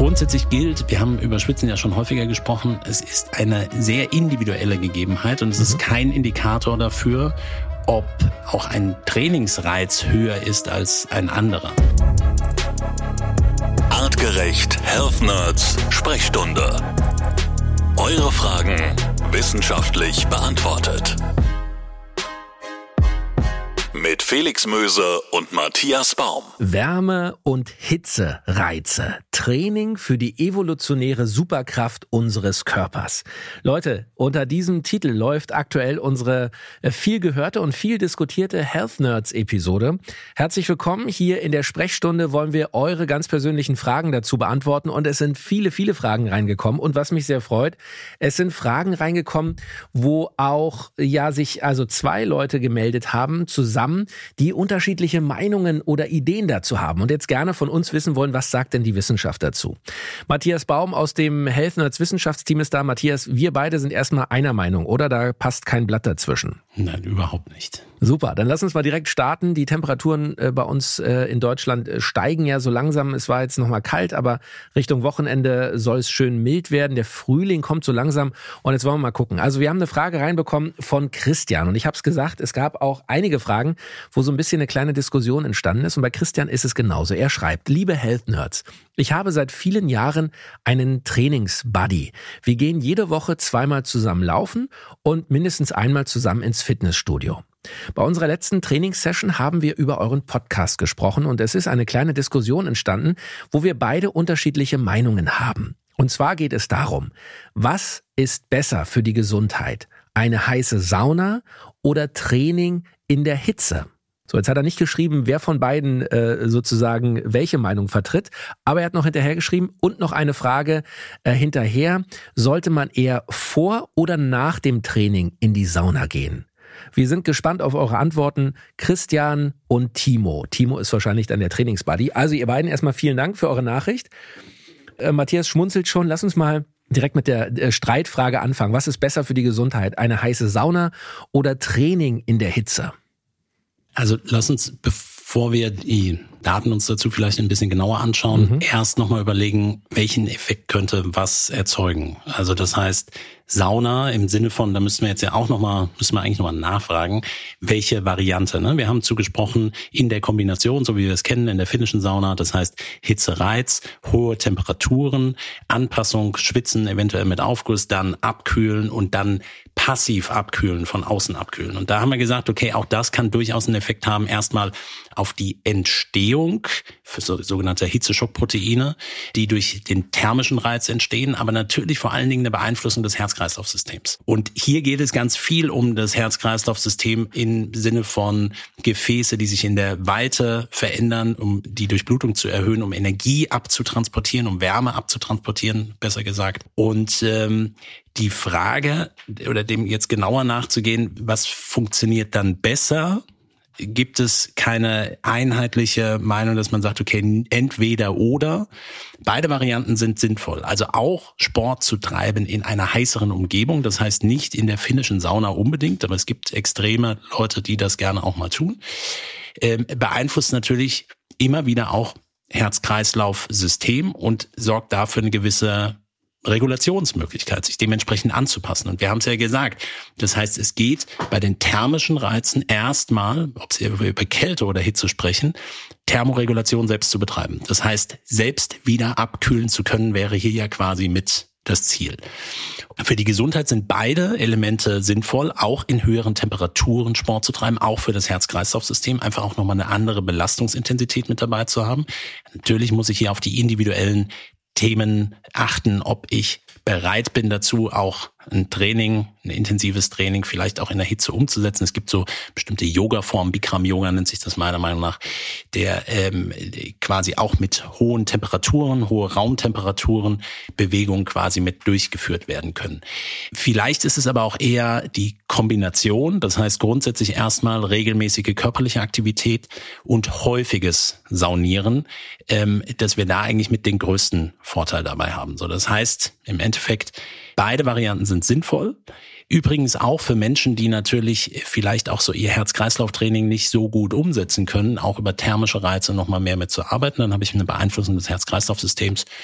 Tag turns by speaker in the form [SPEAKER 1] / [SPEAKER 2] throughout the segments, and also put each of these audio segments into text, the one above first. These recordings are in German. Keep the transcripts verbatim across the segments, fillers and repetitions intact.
[SPEAKER 1] Grundsätzlich gilt, wir haben über Schwitzen ja schon häufiger gesprochen, es ist eine sehr individuelle Gegebenheit und es ist kein Indikator dafür, ob auch ein Trainingsreiz höher ist als ein anderer.
[SPEAKER 2] Artgerecht Health Nerds Sprechstunde. Eure Fragen wissenschaftlich beantwortet. Mit Felix Möser und Matthias Baum.
[SPEAKER 3] Wärme und Hitzereize. Training für die evolutionäre Superkraft unseres Körpers. Leute, unter diesem Titel läuft aktuell unsere viel gehörte und viel diskutierte Health Nerds Episode. Herzlich willkommen. Hier in der Sprechstunde wollen wir eure ganz persönlichen Fragen dazu beantworten. Und es sind viele, viele Fragen reingekommen. Und was mich sehr freut, es sind Fragen reingekommen, wo auch ja sich also zwei Leute gemeldet haben, zusammen, die unterschiedliche Meinungen oder Ideen dazu haben und jetzt gerne von uns wissen wollen, was sagt denn die Wissenschaft dazu. Matthias Baum aus dem Health Nerds Wissenschaftsteam ist da. Matthias, wir beide sind erstmal einer Meinung, oder? Da passt kein Blatt dazwischen.
[SPEAKER 1] Nein, überhaupt nicht.
[SPEAKER 3] Super, dann lass uns mal direkt starten. Die Temperaturen äh, bei uns äh, in Deutschland äh, steigen ja so langsam. Es war jetzt nochmal kalt, aber Richtung Wochenende soll es schön mild werden. Der Frühling kommt so langsam und jetzt wollen wir mal gucken. Also wir haben eine Frage reinbekommen von Christian und ich habe es gesagt, es gab auch einige Fragen, wo so ein bisschen eine kleine Diskussion entstanden ist und bei Christian ist es genauso. Er schreibt: Liebe Health Nerds, ich habe seit vielen Jahren einen Trainingsbuddy. Wir gehen jede Woche zweimal zusammen laufen und mindestens einmal zusammen ins Fitnessstudio. Bei unserer letzten Trainingssession haben wir über euren Podcast gesprochen und es ist eine kleine Diskussion entstanden, wo wir beide unterschiedliche Meinungen haben. Und zwar geht es darum, was ist besser für die Gesundheit? Eine heiße Sauna oder Training in der Hitze? So, jetzt hat er nicht geschrieben, wer von beiden äh, sozusagen welche Meinung vertritt, aber er hat noch hinterher geschrieben und noch eine Frage äh, hinterher, sollte man eher vor oder nach dem Training in die Sauna gehen? Wir sind gespannt auf eure Antworten. Christian und Timo. Timo ist wahrscheinlich dann der Trainingsbuddy. Also ihr beiden erstmal vielen Dank für eure Nachricht. Äh, Matthias schmunzelt schon. Lass uns mal direkt mit der äh, Streitfrage anfangen. Was ist besser für die Gesundheit? Eine heiße Sauna oder Training in der Hitze?
[SPEAKER 1] Also lass uns, bevor wir die Daten uns dazu vielleicht ein bisschen genauer anschauen, mhm. erst nochmal überlegen, welchen Effekt könnte was erzeugen. Also das heißt, Sauna im Sinne von, da müssen wir jetzt ja auch nochmal, müssen wir eigentlich nochmal nachfragen, welche Variante. Ne? Wir haben zugesprochen, in der Kombination, so wie wir es kennen, in der finnischen Sauna, das heißt Hitzereiz, hohe Temperaturen, Anpassung, Schwitzen, eventuell mit Aufguss, dann abkühlen und dann passiv abkühlen, von außen abkühlen. Und da haben wir gesagt, okay, auch das kann durchaus einen Effekt haben, erstmal auf die Entstehung für so, sogenannte Hitzeschockproteine, die durch den thermischen Reiz entstehen, aber natürlich vor allen Dingen eine Beeinflussung des Herz-Kreislauf-Systems. Und hier geht es ganz viel um das Herz-Kreislauf-System im Sinne von Gefäße, die sich in der Weite verändern, um die Durchblutung zu erhöhen, um Energie abzutransportieren, um Wärme abzutransportieren, besser gesagt. Und ähm, die Frage, oder dem jetzt genauer nachzugehen, was funktioniert dann besser? Gibt es keine einheitliche Meinung, dass man sagt, okay, entweder oder. Beide Varianten sind sinnvoll. Also auch Sport zu treiben in einer heißeren Umgebung. Das heißt nicht in der finnischen Sauna unbedingt, aber es gibt extreme Leute, die das gerne auch mal tun. Ähm, beeinflusst natürlich immer wieder auch Herz-Kreislauf-System und sorgt dafür eine gewisse Regulationsmöglichkeit, sich dementsprechend anzupassen. Und wir haben es ja gesagt, das heißt, es geht bei den thermischen Reizen erstmal, ob Sie über Kälte oder Hitze sprechen, Thermoregulation selbst zu betreiben. Das heißt, selbst wieder abkühlen zu können, wäre hier ja quasi mit das Ziel. Für die Gesundheit sind beide Elemente sinnvoll, auch in höheren Temperaturen Sport zu treiben, auch für das Herz-Kreislauf-System, einfach auch nochmal eine andere Belastungsintensität mit dabei zu haben. Natürlich muss ich hier auf die individuellen Themen achten, ob ich bereit bin dazu, auch ein Training, ein intensives Training vielleicht auch in der Hitze umzusetzen. Es gibt so bestimmte Yoga-Formen, Bikram-Yoga nennt sich das meiner Meinung nach, der ähm, quasi auch mit hohen Temperaturen, hohe Raumtemperaturen Bewegungen quasi mit durchgeführt werden können. Vielleicht ist es aber auch eher die Kombination, das heißt grundsätzlich erstmal regelmäßige körperliche Aktivität und häufiges Saunieren, ähm, dass wir da eigentlich mit den größten Vorteil dabei haben. So, das heißt im Endeffekt, beide Varianten sind sinnvoll. Übrigens auch für Menschen, die natürlich vielleicht auch so ihr Herz-Kreislauf-Training nicht so gut umsetzen können, auch über thermische Reize noch mal mehr mit zu arbeiten. Dann habe ich eine Beeinflussung des Herz-Kreislauf-Systems.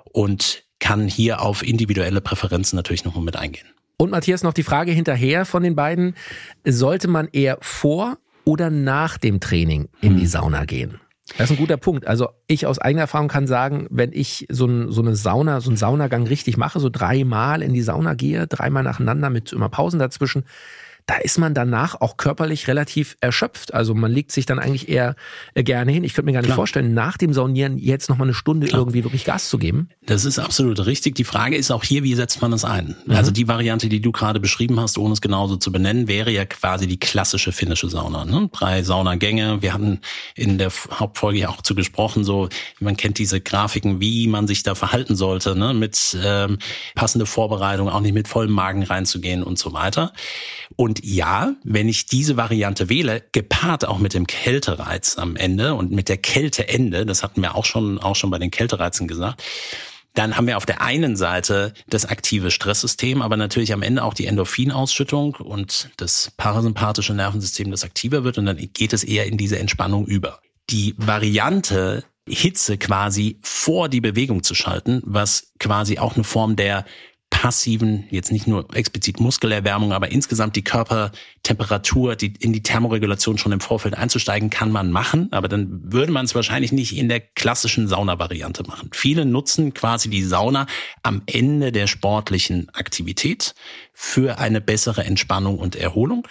[SPEAKER 1] und kann hier auf individuelle Präferenzen natürlich nochmal mit eingehen.
[SPEAKER 3] Und Matthias, noch die Frage hinterher von den beiden. Sollte man eher vor oder nach dem Training in die Sauna gehen? Das ist ein guter Punkt. Also ich aus eigener Erfahrung kann sagen, wenn ich so, ein, so eine Sauna, so einen Saunagang richtig mache, so dreimal in die Sauna gehe, dreimal nacheinander mit immer Pausen dazwischen, da ist man danach auch körperlich relativ erschöpft. Also man legt sich dann eigentlich eher gerne hin. Ich könnte mir gar nicht Klar. vorstellen, nach dem Saunieren jetzt nochmal eine Stunde Klar. irgendwie wirklich Gas zu geben.
[SPEAKER 1] Das ist absolut richtig. Die Frage ist auch hier, wie setzt man das ein? Mhm. Also die Variante, die du gerade beschrieben hast, ohne es genauso zu benennen, wäre ja quasi die klassische finnische Sauna. Ne? Drei Saunagänge. Wir hatten in der Hauptfolge ja auch zu gesprochen, so man kennt diese Grafiken, wie man sich da verhalten sollte, ne? Mit ähm, passende Vorbereitung, auch nicht mit vollem Magen reinzugehen und so weiter. Und ja, wenn ich diese Variante wähle, gepaart auch mit dem Kältereiz am Ende und mit der Kälteende, das hatten wir auch schon auch schon bei den Kältereizen gesagt, dann haben wir auf der einen Seite das aktive Stresssystem, aber natürlich am Ende auch die Endorphinausschüttung und das parasympathische Nervensystem, das aktiver wird, und dann geht es eher in diese Entspannung über. Die Variante, Hitze quasi vor die Bewegung zu schalten, was quasi auch eine Form der passiven, jetzt nicht nur explizit Muskelerwärmung, aber insgesamt die Körpertemperatur, die in die Thermoregulation schon im Vorfeld einzusteigen, kann man machen, aber dann würde man es wahrscheinlich nicht in der klassischen Sauna-Variante machen. Viele nutzen quasi die Sauna am Ende der sportlichen Aktivität für eine bessere Entspannung und Erholung.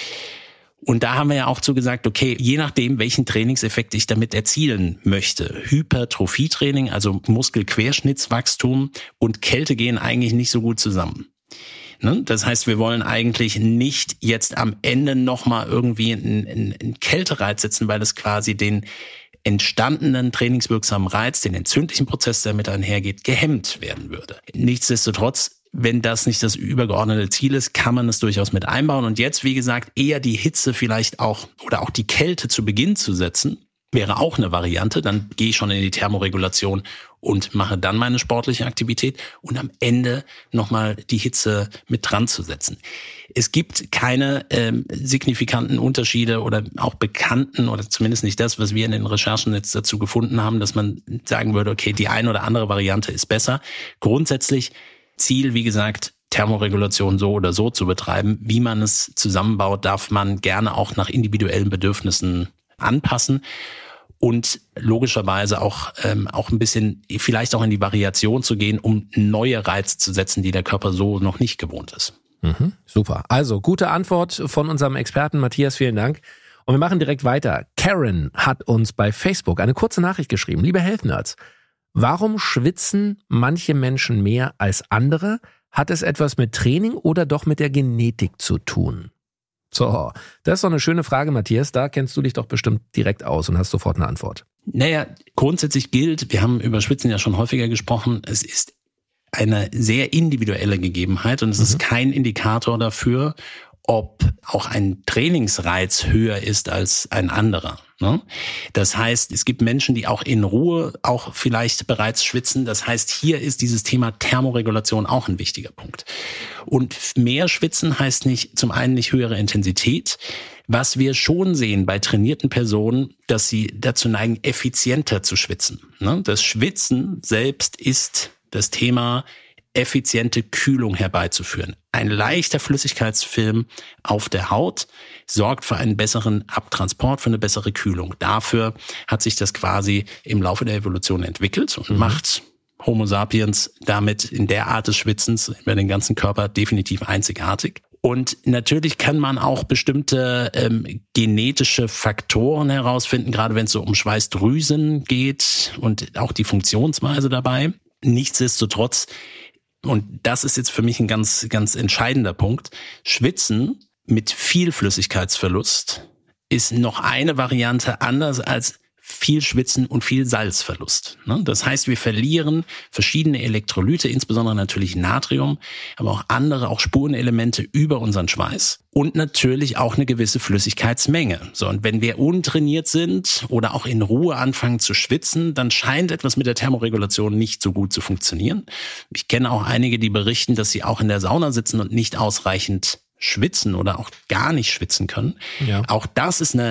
[SPEAKER 1] Und da haben wir ja auch zu gesagt, okay, je nachdem, welchen Trainingseffekt ich damit erzielen möchte. Hypertrophietraining, also Muskelquerschnittswachstum, und Kälte gehen eigentlich nicht so gut zusammen. Ne? Das heißt, wir wollen eigentlich nicht jetzt am Ende nochmal irgendwie einen, einen, einen Kältereiz setzen, weil es quasi den entstandenen trainingswirksamen Reiz, den entzündlichen Prozess, der mit einhergeht, gehemmt werden würde. Nichtsdestotrotz, wenn das nicht das übergeordnete Ziel ist, kann man es durchaus mit einbauen. Und jetzt, wie gesagt, eher die Hitze vielleicht auch oder auch die Kälte zu Beginn zu setzen, wäre auch eine Variante. Dann gehe ich schon in die Thermoregulation und mache dann meine sportliche Aktivität und am Ende nochmal die Hitze mit dran zu setzen. Es gibt keine ähm, signifikanten Unterschiede oder auch bekannten, oder zumindest nicht das, was wir in den Recherchen jetzt dazu gefunden haben, dass man sagen würde, okay, die eine oder andere Variante ist besser. Grundsätzlich Ziel, wie gesagt, Thermoregulation so oder so zu betreiben. Wie man es zusammenbaut, darf man gerne auch nach individuellen Bedürfnissen anpassen und logischerweise auch ähm, auch ein bisschen vielleicht auch in die Variation zu gehen, um neue Reize zu setzen, die der Körper so noch nicht gewohnt ist.
[SPEAKER 3] Mhm, super. Also gute Antwort von unserem Experten Matthias, vielen Dank. Und wir machen direkt weiter. Karen hat uns bei Facebook eine kurze Nachricht geschrieben. Liebe Health Nerds, warum schwitzen manche Menschen mehr als andere? Hat es etwas mit Training oder doch mit der Genetik zu tun? So, das ist doch eine schöne Frage, Matthias. Da kennst du dich doch bestimmt direkt aus und hast sofort eine Antwort.
[SPEAKER 1] Naja, grundsätzlich gilt, wir haben über Schwitzen ja schon häufiger gesprochen, es ist eine sehr individuelle Gegebenheit und es mhm. ist kein Indikator dafür, ob auch ein Trainingsreiz höher ist als ein anderer. Ne? Das heißt, es gibt Menschen, die auch in Ruhe auch vielleicht bereits schwitzen. Das heißt, hier ist dieses Thema Thermoregulation auch ein wichtiger Punkt. Und mehr schwitzen heißt nicht, zum einen nicht höhere Intensität. Was wir schon sehen bei trainierten Personen, dass sie dazu neigen, effizienter zu schwitzen. Ne? Das Schwitzen selbst ist das Thema effiziente Kühlung herbeizuführen. Ein leichter Flüssigkeitsfilm auf der Haut sorgt für einen besseren Abtransport, für eine bessere Kühlung. Dafür hat sich das quasi im Laufe der Evolution entwickelt und mhm. macht Homo sapiens damit in der Art des Schwitzens über den ganzen Körper definitiv einzigartig. Und natürlich kann man auch bestimmte ähm, genetische Faktoren herausfinden, gerade wenn es so um Schweißdrüsen geht und auch die Funktionsweise dabei. Nichtsdestotrotz, und das ist jetzt für mich ein ganz, ganz entscheidender Punkt, Schwitzen mit viel Flüssigkeitsverlust ist noch eine Variante anders als viel Schwitzen und viel Salzverlust. Das heißt, wir verlieren verschiedene Elektrolyte, insbesondere natürlich Natrium, aber auch andere, auch Spurenelemente über unseren Schweiß und natürlich auch eine gewisse Flüssigkeitsmenge. So, und wenn wir untrainiert sind oder auch in Ruhe anfangen zu schwitzen, dann scheint etwas mit der Thermoregulation nicht so gut zu funktionieren. Ich kenne auch einige, die berichten, dass sie auch in der Sauna sitzen und nicht ausreichend schwitzen oder auch gar nicht schwitzen können. Ja. Auch das ist eine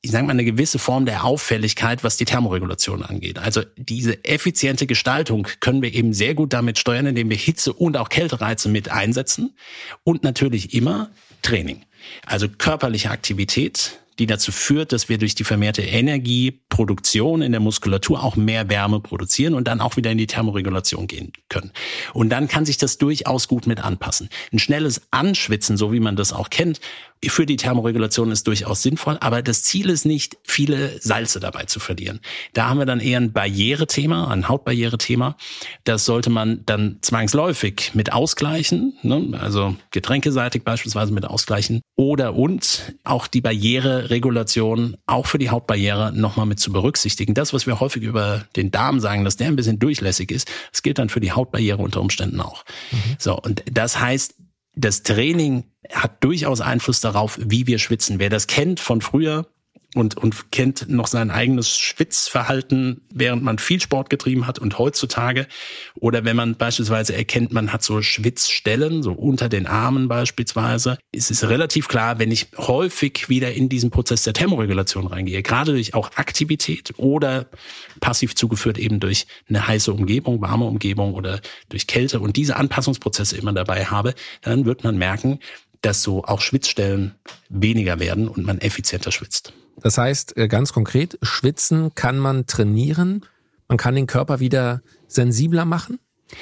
[SPEAKER 1] ich sage mal, eine gewisse Form der Auffälligkeit, was die Thermoregulation angeht. Also diese effiziente Gestaltung können wir eben sehr gut damit steuern, indem wir Hitze- und auch Kältereize mit einsetzen und natürlich immer Training. Also körperliche Aktivität, die dazu führt, dass wir durch die vermehrte Energieproduktion in der Muskulatur auch mehr Wärme produzieren und dann auch wieder in die Thermoregulation gehen können. Und dann kann sich das durchaus gut mit anpassen. Ein schnelles Anschwitzen, so wie man das auch kennt, für die Thermoregulation ist durchaus sinnvoll, aber das Ziel ist nicht, viele Salze dabei zu verlieren. Da haben wir dann eher ein Barrierethema, ein Hautbarrierethema. Das sollte man dann zwangsläufig mit ausgleichen, ne? Also getränkeseitig beispielsweise mit ausgleichen. Oder und auch die Barriereregulation auch für die Hautbarriere nochmal mit zu berücksichtigen. Das, was wir häufig über den Darm sagen, dass der ein bisschen durchlässig ist, das gilt dann für die Hautbarriere unter Umständen auch. Mhm. So, und das heißt, das Training hat durchaus Einfluss darauf, wie wir schwitzen. Wer das kennt von früher und, und kennt noch sein eigenes Schwitzverhalten, während man viel Sport getrieben hat und heutzutage, oder wenn man beispielsweise erkennt, man hat so Schwitzstellen, so unter den Armen beispielsweise, ist es relativ klar, wenn ich häufig wieder in diesen Prozess der Thermoregulation reingehe, gerade durch auch Aktivität oder passiv zugeführt eben durch eine heiße Umgebung, warme Umgebung oder durch Kälte und diese Anpassungsprozesse immer dabei habe, dann wird man merken, dass so auch Schwitzstellen weniger werden und man effizienter schwitzt.
[SPEAKER 3] Das heißt, ganz konkret, Schwitzen kann man trainieren, man kann den Körper wieder sensibler machen?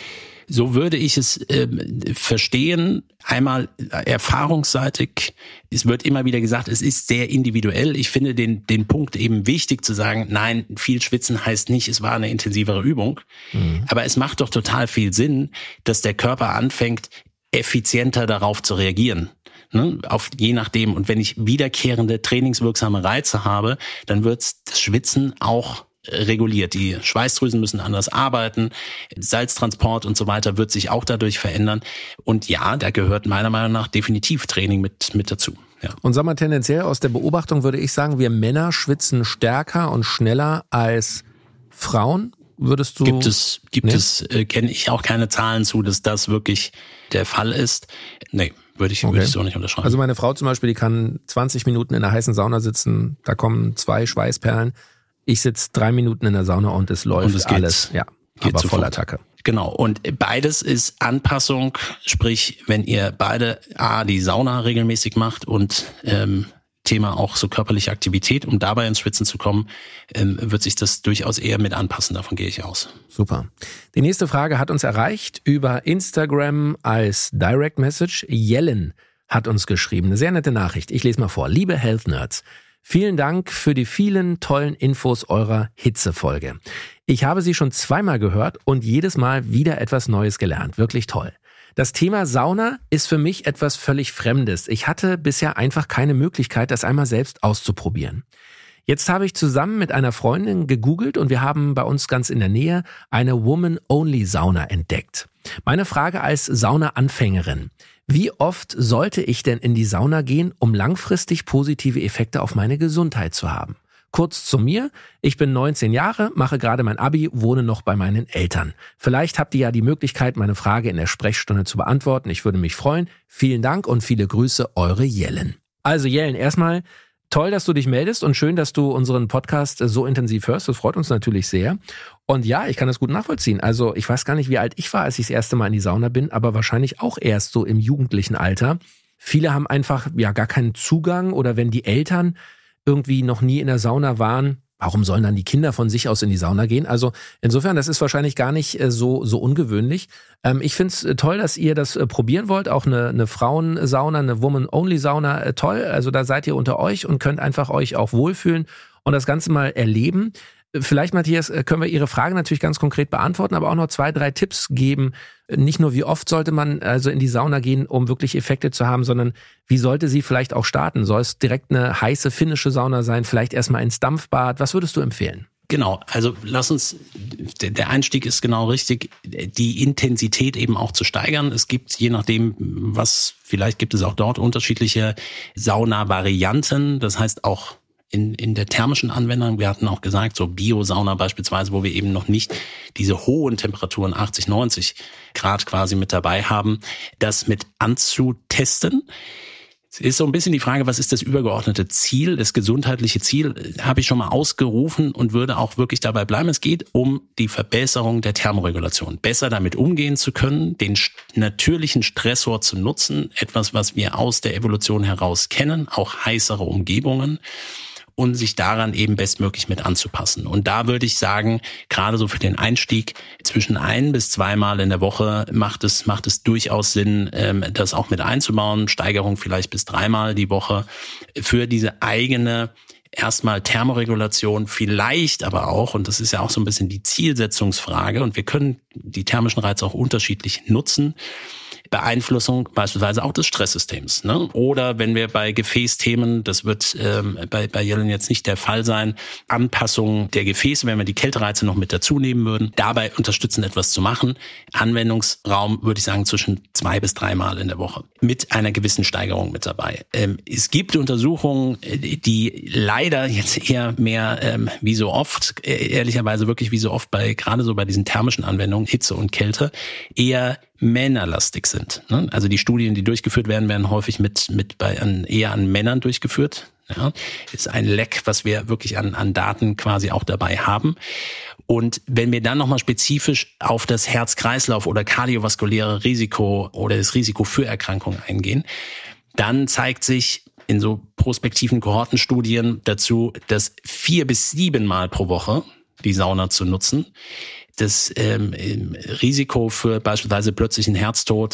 [SPEAKER 1] So würde ich es äh, verstehen. Einmal erfahrungsseitig, es wird immer wieder gesagt, es ist sehr individuell. Ich finde den den Punkt eben wichtig zu sagen, nein, viel schwitzen heißt nicht, es war eine intensivere Übung. Mhm. Aber es macht doch total viel Sinn, dass der Körper anfängt, effizienter darauf zu reagieren. Ne, auf je nachdem. Und wenn ich wiederkehrende trainingswirksame Reize habe, dann wird das Schwitzen auch reguliert. Die Schweißdrüsen müssen anders arbeiten, Salztransport und so weiter wird sich auch dadurch verändern. Und ja, da gehört meiner Meinung nach definitiv Training mit mit dazu. Ja.
[SPEAKER 3] Und sag mal, tendenziell aus der Beobachtung würde ich sagen, wir Männer schwitzen stärker und schneller als Frauen. Würdest du?
[SPEAKER 1] Gibt es, gibt
[SPEAKER 3] nee?
[SPEAKER 1] es, äh, kenne ich auch keine Zahlen zu, dass das wirklich der Fall ist. Nee, würde ich,
[SPEAKER 3] okay.
[SPEAKER 1] würde ich so nicht unterschreiben.
[SPEAKER 3] Also meine Frau zum Beispiel, die kann zwanzig Minuten in der heißen Sauna sitzen, da kommen zwei Schweißperlen. Ich sitze drei Minuten in der Sauna und es läuft und es geht, alles. Ja, geht aber Vollattacke.
[SPEAKER 1] Genau. Und beides ist Anpassung. Sprich, wenn ihr beide A, die Sauna regelmäßig macht und, ähm, Thema auch so körperliche Aktivität, um dabei ins Schwitzen zu kommen, ähm, wird sich das durchaus eher mit anpassen. Davon gehe ich aus.
[SPEAKER 3] Super. Die nächste Frage hat uns erreicht über Instagram als Direct Message. Jellen hat uns geschrieben. Eine sehr nette Nachricht. Ich lese mal vor. Liebe Health Nerds, vielen Dank für die vielen tollen Infos eurer Hitzefolge. Ich habe sie schon zweimal gehört und jedes Mal wieder etwas Neues gelernt. Wirklich toll. Das Thema Sauna ist für mich etwas völlig Fremdes. Ich hatte bisher einfach keine Möglichkeit, das einmal selbst auszuprobieren. Jetzt habe ich zusammen mit einer Freundin gegoogelt und wir haben bei uns ganz in der Nähe eine Woman-Only-Sauna entdeckt. Meine Frage als Sauna-Anfängerin: Wie oft sollte ich denn in die Sauna gehen, um langfristig positive Effekte auf meine Gesundheit zu haben? Kurz zu mir, ich bin neunzehn Jahre, mache gerade mein Abi, wohne noch bei meinen Eltern. Vielleicht habt ihr ja die Möglichkeit, meine Frage in der Sprechstunde zu beantworten. Ich würde mich freuen. Vielen Dank und viele Grüße, eure Jellen. Also Jellen, erstmal toll, dass du dich meldest und schön, dass du unseren Podcast so intensiv hörst. Das freut uns natürlich sehr. Und ja, ich kann das gut nachvollziehen. Also ich weiß gar nicht, wie alt ich war, als ich das erste Mal in die Sauna bin, aber wahrscheinlich auch erst so im jugendlichen Alter. Viele haben einfach ja gar keinen Zugang, oder wenn die Eltern irgendwie noch nie in der Sauna waren, warum sollen dann die Kinder von sich aus in die Sauna gehen? Also insofern, das ist wahrscheinlich gar nicht so so ungewöhnlich. Ähm, ich finde es toll, dass ihr das äh, probieren wollt. Auch eine, eine Frauensauna, eine Woman-Only-Sauna, äh, toll. Also da seid ihr unter euch und könnt einfach euch auch wohlfühlen und das Ganze mal erleben. Vielleicht, Matthias, können wir Ihre Frage natürlich ganz konkret beantworten, aber auch noch zwei, drei Tipps geben. Nicht nur, wie oft sollte man also in die Sauna gehen, um wirklich Effekte zu haben, sondern wie sollte sie vielleicht auch starten? Soll es direkt eine heiße finnische Sauna sein, vielleicht erstmal ins Dampfbad? Was würdest du empfehlen?
[SPEAKER 1] Genau, also lass uns, der Einstieg ist genau richtig, die Intensität eben auch zu steigern. Es gibt, je nachdem, was, vielleicht gibt es auch dort unterschiedliche Sauna-Varianten, das heißt auch in in der thermischen Anwendung, wir hatten auch gesagt, so Bio-Sauna beispielsweise, wo wir eben noch nicht diese hohen Temperaturen, achtzig, neunzig Grad quasi mit dabei haben, das mit anzutesten. Es ist so ein bisschen die Frage, was ist das übergeordnete Ziel, das gesundheitliche Ziel, habe ich schon mal ausgerufen und würde auch wirklich dabei bleiben. Es geht um die Verbesserung der Thermoregulation. Besser damit umgehen zu können, den natürlichen Stressor zu nutzen, etwas, was wir aus der Evolution heraus kennen, auch heißere Umgebungen, und sich daran eben bestmöglich mit anzupassen. Und da würde ich sagen, gerade so für den Einstieg zwischen ein bis zweimal in der Woche macht es macht es durchaus Sinn, das auch mit einzubauen. Steigerung vielleicht bis dreimal die Woche für diese eigene erstmal Thermoregulation, vielleicht aber auch, und das ist ja auch so ein bisschen die Zielsetzungsfrage, und wir können die thermischen Reize auch unterschiedlich nutzen, Beeinflussung beispielsweise auch des Stresssystems. Ne? Oder wenn wir bei Gefäßthemen, das wird ähm, bei, bei Yellen jetzt nicht der Fall sein, Anpassung der Gefäße, wenn wir die Kältereize noch mit dazu nehmen würden, dabei unterstützen, etwas zu machen. Anwendungsraum würde ich sagen zwischen zwei bis dreimal in der Woche mit einer gewissen Steigerung mit dabei. Ähm, es gibt Untersuchungen, die leider jetzt eher mehr ähm, wie so oft, äh, ehrlicherweise wirklich wie so oft bei gerade so bei diesen thermischen Anwendungen, Hitze und Kälte, eher männerlastig sind. Also die Studien, die durchgeführt werden, werden häufig mit mit bei an, eher an Männern durchgeführt. Ja, ist ein Leck, was wir wirklich an an Daten quasi auch dabei haben. Und wenn wir dann nochmal spezifisch auf das Herz-Kreislauf oder kardiovaskuläre Risiko oder das Risiko für Erkrankungen eingehen, dann zeigt sich in so prospektiven Kohortenstudien dazu, dass vier bis sieben Mal pro Woche die Sauna zu nutzen das ähm, Risiko für beispielsweise plötzlichen Herztod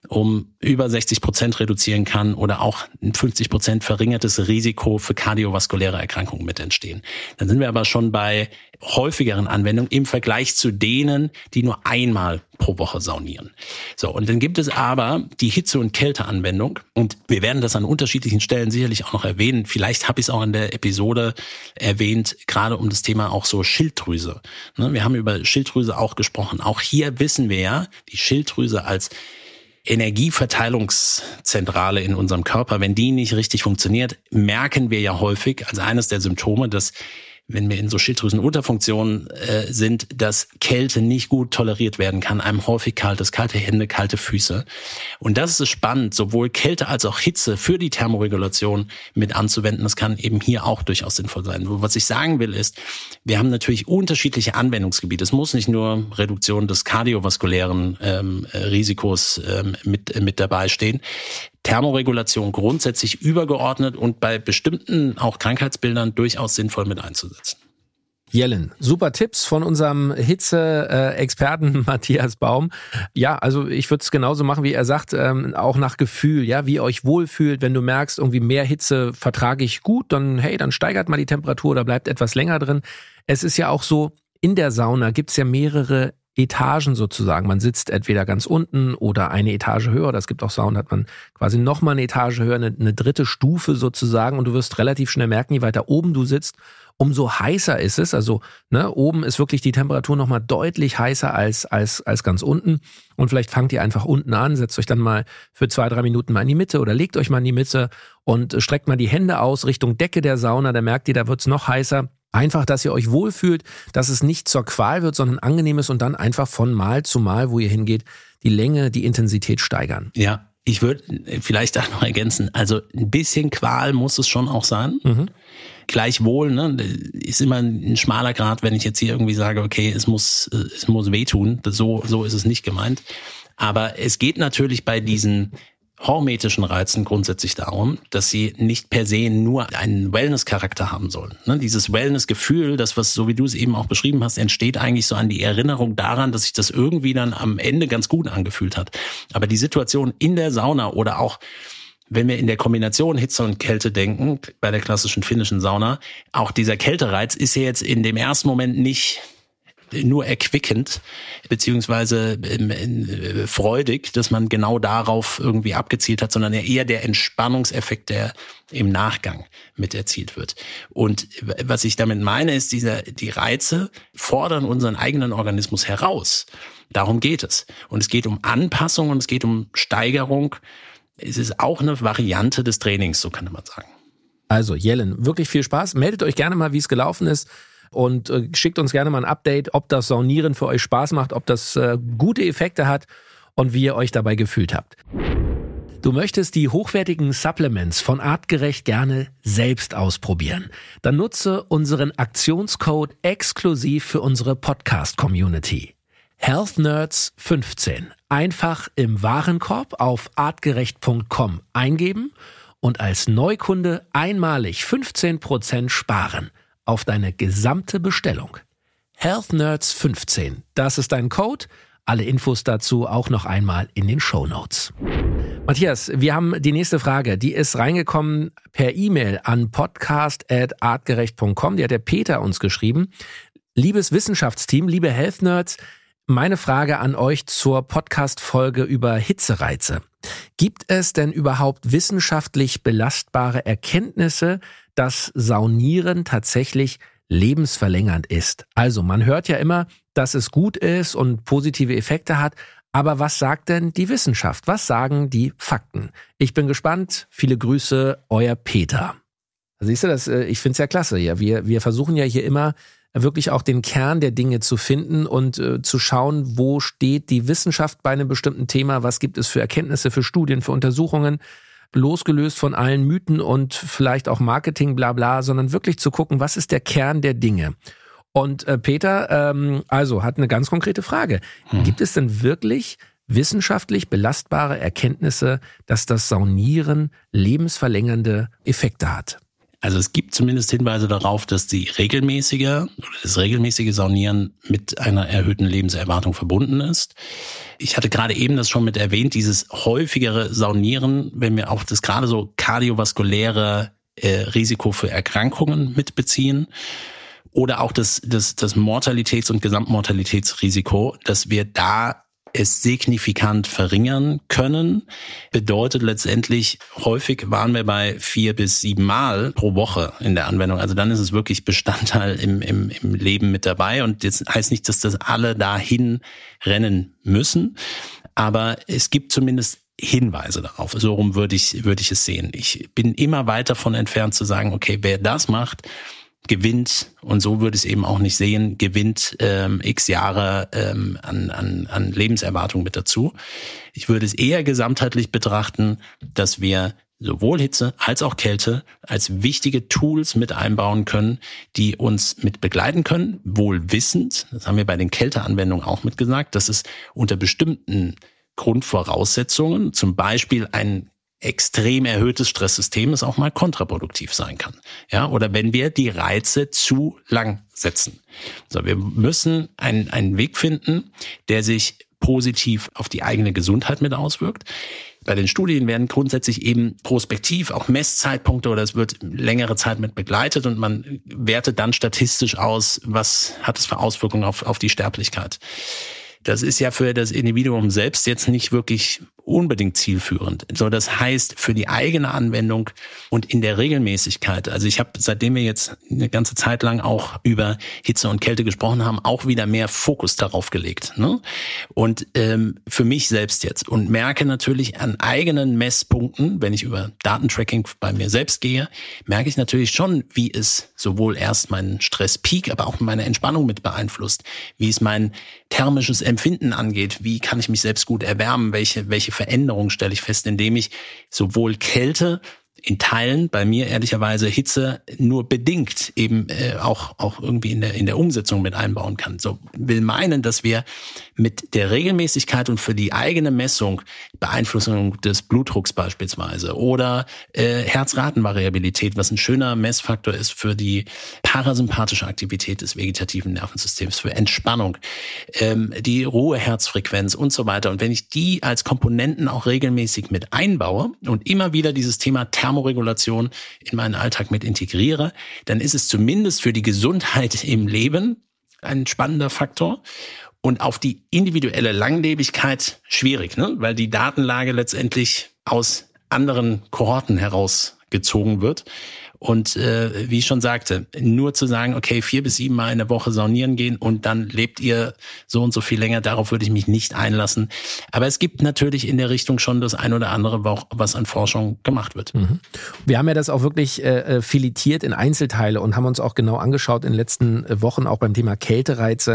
[SPEAKER 1] um über sechzig Prozent reduzieren kann oder auch ein fünfzig Prozent verringertes Risiko für kardiovaskuläre Erkrankungen mit entstehen. Dann sind wir aber schon bei häufigeren Anwendungen im Vergleich zu denen, die nur einmal pro Woche saunieren. So, und dann gibt es aber die Hitze- und Kälteanwendung, und wir werden das an unterschiedlichen Stellen sicherlich auch noch erwähnen. Vielleicht habe ich es auch in der Episode erwähnt, gerade um das Thema auch so Schilddrüse. Ne, wir haben über Schilddrüse auch gesprochen. Auch hier wissen wir ja, die Schilddrüse als Energieverteilungszentrale in unserem Körper, wenn die nicht richtig funktioniert, merken wir ja häufig als eines der Symptome, dass wenn wir in so Schilddrüsenunterfunktionen äh, sind, dass Kälte nicht gut toleriert werden kann, einem häufig kalt ist, kalte Hände, kalte Füße. Und das ist spannend, sowohl Kälte als auch Hitze für die Thermoregulation mit anzuwenden. Das kann eben hier auch durchaus sinnvoll sein. Was ich sagen will ist, wir haben natürlich unterschiedliche Anwendungsgebiete. Es muss nicht nur Reduktion des kardiovaskulären ähm, Risikos ähm, mit, mit dabei stehen. Thermoregulation grundsätzlich übergeordnet und bei bestimmten auch Krankheitsbildern durchaus sinnvoll mit einzusetzen.
[SPEAKER 3] Yellen, super Tipps von unserem Hitze-Experten Matthias Baum. Ja, also ich würde es genauso machen, wie er sagt, ähm, auch nach Gefühl, ja, wie ihr euch wohlfühlt. Wenn du merkst, irgendwie mehr Hitze vertrage ich gut, dann hey, dann steigert mal die Temperatur oder bleibt etwas länger drin. Es ist ja auch so, in der Sauna gibt's ja mehrere Etagen sozusagen. Man sitzt entweder ganz unten oder eine Etage höher. Oder es gibt auch Saunen, hat man quasi nochmal eine Etage höher, eine, eine dritte Stufe sozusagen. Und du wirst relativ schnell merken, je weiter oben du sitzt, umso heißer ist es. Also ne, oben ist wirklich die Temperatur nochmal deutlich heißer als, als, als ganz unten. Und vielleicht fangt ihr einfach unten an, setzt euch dann mal für zwei, drei Minuten mal in die Mitte oder legt euch mal in die Mitte und streckt mal die Hände aus Richtung Decke der Sauna. Da merkt ihr, da wird's noch heißer. Einfach, dass ihr euch wohlfühlt, dass es nicht zur Qual wird, sondern angenehm ist und dann einfach von Mal zu Mal, wo ihr hingeht, die Länge, die Intensität steigern.
[SPEAKER 1] Ja, ich würde vielleicht auch noch ergänzen, also ein bisschen Qual muss es schon auch sein. Mhm. Gleichwohl, ne, ist immer ein schmaler Grad, wenn ich jetzt hier irgendwie sage, okay, es muss, es muss wehtun. So, so ist es nicht gemeint. Aber es geht natürlich bei diesen hormetischen Reizen grundsätzlich darum, dass sie nicht per se nur einen Wellness-Charakter haben sollen. Ne, dieses Wellness-Gefühl, das, was, so wie du es eben auch beschrieben hast, entsteht eigentlich so an die Erinnerung daran, dass sich das irgendwie dann am Ende ganz gut angefühlt hat. Aber die Situation in der Sauna oder auch, wenn wir in der Kombination Hitze und Kälte denken, bei der klassischen finnischen Sauna, auch dieser Kältereiz ist ja jetzt in dem ersten Moment nicht nur erquickend, beziehungsweise äh, freudig, dass man genau darauf irgendwie abgezielt hat, sondern eher der Entspannungseffekt, der im Nachgang mit erzielt wird. Und was ich damit meine, ist, dieser, die Reize fordern unseren eigenen Organismus heraus. Darum geht es. Und es geht um Anpassung und es geht um Steigerung. Es ist auch eine Variante des Trainings, so kann man sagen.
[SPEAKER 3] Also Yellen, wirklich viel Spaß. Meldet euch gerne mal, wie es gelaufen ist. Und äh, schickt uns gerne mal ein Update, ob das Saunieren für euch Spaß macht, ob das äh, gute Effekte hat und wie ihr euch dabei gefühlt habt. Du möchtest die hochwertigen Supplements von Artgerecht gerne selbst ausprobieren? Dann nutze unseren Aktionscode exklusiv für unsere Podcast-Community. Health Nerds fünfzehn. Einfach im Warenkorb auf artgerecht punkt com eingeben und als Neukunde einmalig fünfzehn Prozent sparen auf deine gesamte Bestellung. Health Nerds fünfzehn. Das ist dein Code. Alle Infos dazu auch noch einmal in den Shownotes. Matthias, wir haben die nächste Frage. Die ist reingekommen per E-Mail an podcast at artgerecht punkt com. Die hat der Peter uns geschrieben. Liebes Wissenschaftsteam, liebe Health Nerds, meine Frage an euch zur Podcast-Folge über Hitzereize. Gibt es denn überhaupt wissenschaftlich belastbare Erkenntnisse, dass Saunieren tatsächlich lebensverlängernd ist? Also man hört ja immer, dass es gut ist und positive Effekte hat. Aber was sagt denn die Wissenschaft? Was sagen die Fakten? Ich bin gespannt. Viele Grüße, euer Peter. Siehst du das? Ich finde es ja klasse. Ja, wir, wir versuchen ja hier immer wirklich auch den Kern der Dinge zu finden und äh, zu schauen, wo steht die Wissenschaft bei einem bestimmten Thema? Was gibt es für Erkenntnisse, für Studien, für Untersuchungen? Losgelöst von allen Mythen und vielleicht auch Marketing, bla bla, sondern wirklich zu gucken, was ist der Kern der Dinge? Und äh, Peter, ähm, also hat eine ganz konkrete Frage. Hm. Gibt es denn wirklich wissenschaftlich belastbare Erkenntnisse, dass das Saunieren lebensverlängernde Effekte hat?
[SPEAKER 1] Also es gibt zumindest Hinweise darauf, dass die regelmäßige oder das regelmäßige Saunieren mit einer erhöhten Lebenserwartung verbunden ist. Ich hatte gerade eben das schon mit erwähnt, dieses häufigere Saunieren, wenn wir auch das gerade so kardiovaskuläre äh, Risiko für Erkrankungen mitbeziehen. Oder auch das, das, das Mortalitäts- und Gesamtmortalitätsrisiko, dass wir da es signifikant verringern können, bedeutet letztendlich, häufig waren wir bei vier bis sieben Mal pro Woche in der Anwendung. Also dann ist es wirklich Bestandteil im, im, im Leben mit dabei. Und das heißt nicht, dass das alle dahin rennen müssen, aber es gibt zumindest Hinweise darauf. So rum würde ich, würde ich es sehen. Ich bin immer weit davon entfernt zu sagen, okay, wer das macht, gewinnt, und so würde ich es eben auch nicht sehen, gewinnt ähm, x Jahre ähm, an, an, an Lebenserwartung mit dazu. Ich würde es eher gesamtheitlich betrachten, dass wir sowohl Hitze als auch Kälte als wichtige Tools mit einbauen können, die uns mit begleiten können, wohl wissend, das haben wir bei den Kälteanwendungen auch mitgesagt, dass es unter bestimmten Grundvoraussetzungen, zum Beispiel ein extrem erhöhtes Stresssystem, es auch mal kontraproduktiv sein kann. Ja, oder wenn wir die Reize zu lang setzen. So, wir müssen einen, einen Weg finden, der sich positiv auf die eigene Gesundheit mit auswirkt. Bei den Studien werden grundsätzlich eben prospektiv auch Messzeitpunkte oder es wird längere Zeit mit begleitet und man wertet dann statistisch aus, was hat es für Auswirkungen auf, auf die Sterblichkeit. Das ist ja für das Individuum selbst jetzt nicht wirklich unbedingt zielführend. So, das heißt, für die eigene Anwendung und in der Regelmäßigkeit, also ich habe, seitdem wir jetzt eine ganze Zeit lang auch über Hitze und Kälte gesprochen haben, auch wieder mehr Fokus darauf gelegt. Ne? Und ähm, für mich selbst jetzt und merke natürlich an eigenen Messpunkten, wenn ich über Datentracking bei mir selbst gehe, merke ich natürlich schon, wie es sowohl erst meinen Stresspeak, aber auch meine Entspannung mit beeinflusst, wie es mein thermisches Empfinden angeht, wie kann ich mich selbst gut erwärmen, welche welche Veränderungen stelle ich fest, indem ich sowohl Kälte, in Teilen, bei mir ehrlicherweise Hitze nur bedingt eben äh, auch auch irgendwie in der in der Umsetzung mit einbauen kann. So will meinen, dass wir mit der Regelmäßigkeit und für die eigene Messung, Beeinflussung des Blutdrucks beispielsweise oder äh, Herzratenvariabilität, was ein schöner Messfaktor ist für die parasympathische Aktivität des vegetativen Nervensystems, für Entspannung, ähm, die Ruheherzfrequenz und so weiter. Und wenn ich die als Komponenten auch regelmäßig mit einbaue und immer wieder dieses Thema Thermoregulation in meinen Alltag mit integriere, dann ist es zumindest für die Gesundheit im Leben ein spannender Faktor und auf die individuelle Langlebigkeit schwierig, ne? Weil die Datenlage letztendlich aus anderen Kohorten herausgezogen wird. Und äh, wie ich schon sagte, nur zu sagen, okay, vier bis sieben Mal in der Woche saunieren gehen und dann lebt ihr so und so viel länger, darauf würde ich mich nicht einlassen. Aber es gibt natürlich in der Richtung schon das ein oder andere, was an Forschung gemacht wird.
[SPEAKER 3] Mhm. Wir haben ja das auch wirklich äh, filetiert in Einzelteile und haben uns auch genau angeschaut in den letzten Wochen auch beim Thema Kältereize.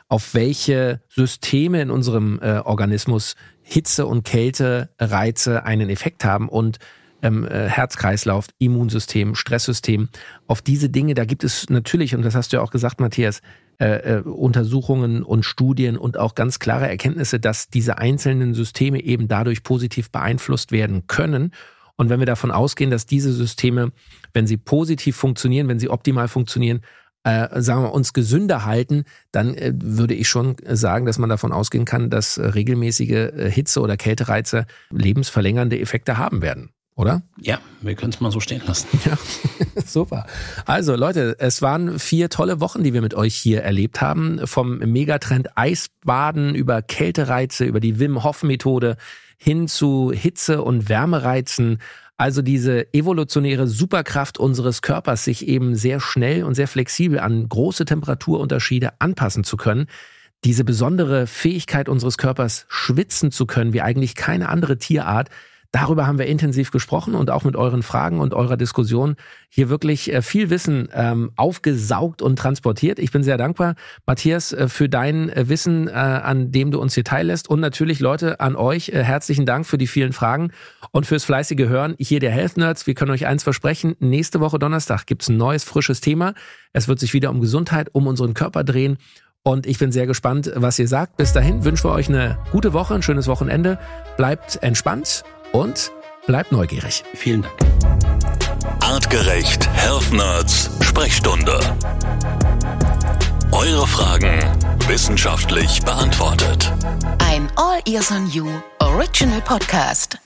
[SPEAKER 3] auf welche Systeme in unserem äh, Organismus Hitze- und Kältereize einen Effekt haben und ähm, äh, Herz-Kreislauf, Immunsystem, Stresssystem. Auf diese Dinge, da gibt es natürlich, und das hast du ja auch gesagt, Matthias, Äh, äh, Untersuchungen und Studien und auch ganz klare Erkenntnisse, dass diese einzelnen Systeme eben dadurch positiv beeinflusst werden können. Und wenn wir davon ausgehen, dass diese Systeme, wenn sie positiv funktionieren, wenn sie optimal funktionieren, äh, sagen wir uns gesünder halten, dann äh, würde ich schon sagen, dass man davon ausgehen kann, dass äh, regelmäßige äh, Hitze- oder Kältereize lebensverlängernde Effekte haben werden. Oder?
[SPEAKER 1] Ja, wir können es mal so stehen lassen.
[SPEAKER 3] Ja, super. Also Leute, es waren vier tolle Wochen, die wir mit euch hier erlebt haben. Vom Megatrend Eisbaden über Kältereize, über die Wim Hof Methode hin zu Hitze- und Wärmereizen. Also diese evolutionäre Superkraft unseres Körpers, sich eben sehr schnell und sehr flexibel an große Temperaturunterschiede anpassen zu können. Diese besondere Fähigkeit unseres Körpers, schwitzen zu können, wie eigentlich keine andere Tierart. Darüber haben wir intensiv gesprochen und auch mit euren Fragen und eurer Diskussion hier wirklich viel Wissen ähm, aufgesaugt und transportiert. Ich bin sehr dankbar, Matthias, äh, für dein äh, Wissen, äh, an dem du uns hier teillässt. Und natürlich, Leute, an euch äh, herzlichen Dank für die vielen Fragen und fürs fleißige Hören. Hier der Health Nerds. Wir können euch eins versprechen. Nächste Woche Donnerstag gibt's ein neues, frisches Thema. Es wird sich wieder um Gesundheit, um unseren Körper drehen. Und ich bin sehr gespannt, was ihr sagt. Bis dahin wünschen wir euch eine gute Woche, ein schönes Wochenende. Bleibt entspannt. Und bleibt neugierig.
[SPEAKER 1] Vielen Dank.
[SPEAKER 2] Artgerecht Health Nerds Sprechstunde. Eure Fragen wissenschaftlich beantwortet.
[SPEAKER 4] Ein All Ears on You Original Podcast.